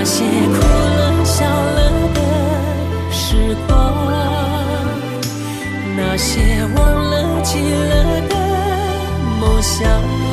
些哭了笑了的时光，那些忘了记了的梦想。